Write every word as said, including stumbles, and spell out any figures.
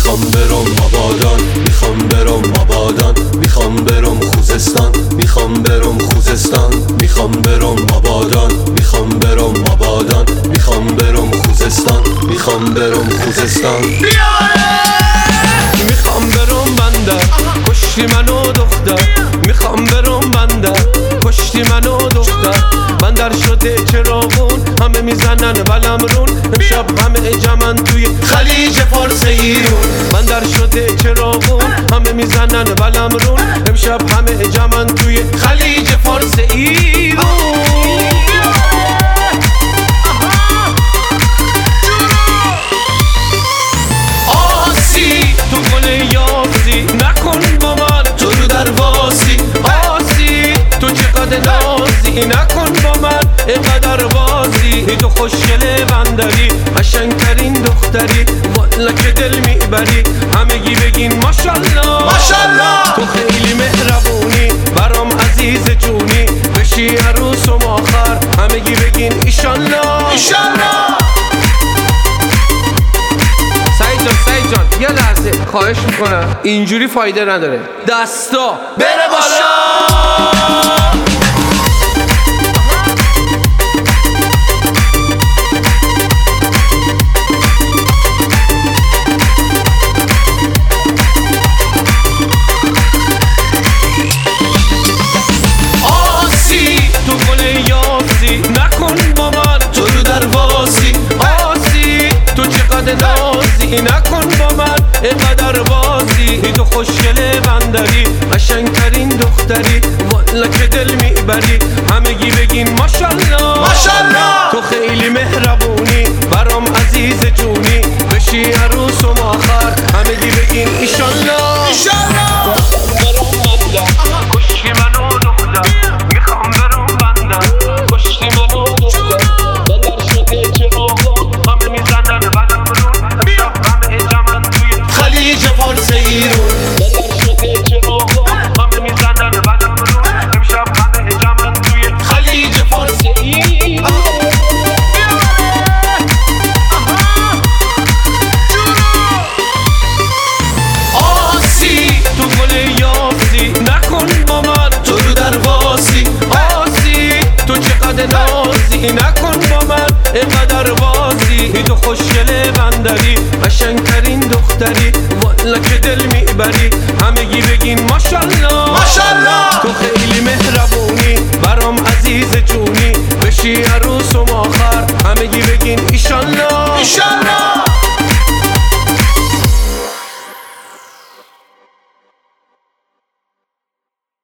میخوام برم آبادان، میخوام برم آبادان، میخوام برم خوزستان، میخوام برم خوزستان، میخوام برم آبادان، میخوام برم آبادان، میخوام برم خوزستان، میخوام برم خوزستان. میخوام برم بندر، کشتی منو دختر، میخوام برم بندر، کشتی منو دختر. بندر شده چراغون، همه میزنن بلمرون، امشب همه جمعن توی خلیج فارس ایرون. بندر شده چراغون، همه میزنن بلمرون، امشب همه جمعن توی خلیج فارس ایرون. آسی تو گل یاسی، نکن با من تو رو درواسی. آسی تو چقدر نازی، نکن با من اینقدر بازی. تو خوشگل بندری، قشنگترین دختری، والا که دل میبری. همگی بگین ماشالله ماشالله. تو خیلی مهربونی، برام عزیز جونی، بشی عروس و آخر. همگی بگین ایشالله ایشالله. سعید جان سعید جان یه لحظه خواهش میکنم، اینجوری فایده نداره، دستا بره بالا. آسی تو گل یاسی، نکن با من تو رو درواسی. آسی تو چقدر نازی، نکن با من اینقدر بازی. تو خوشگل بندری، قشنگترین دختری، والا که دل میبری. همگی بگین ماشالله ماشالله. تو خیلی مهربونی، برام عزیز جونی، بشی عروس و آخر. همگی بگین ایشالله ایشالله. کشتی منو دختر، میخوام برم بندر، کشتی منو دختر. بندر شده چراغا، همه میزنن بلمرون، امشب همه جمعن توی خلیج فارس ایرون. بندر شده چراغا، همه میزنن بلمرون، امشب همه جمعن توی خلیج فارس ایرون. آسی تو گل یاسی، نکن با من تو رو درواسی. آسی تو چقدر نازی، نکن با من اینقدر بازی. تو خوشگل بندری، قشنگترین دختری، والا که دل میبری. همگی بگین ماشالله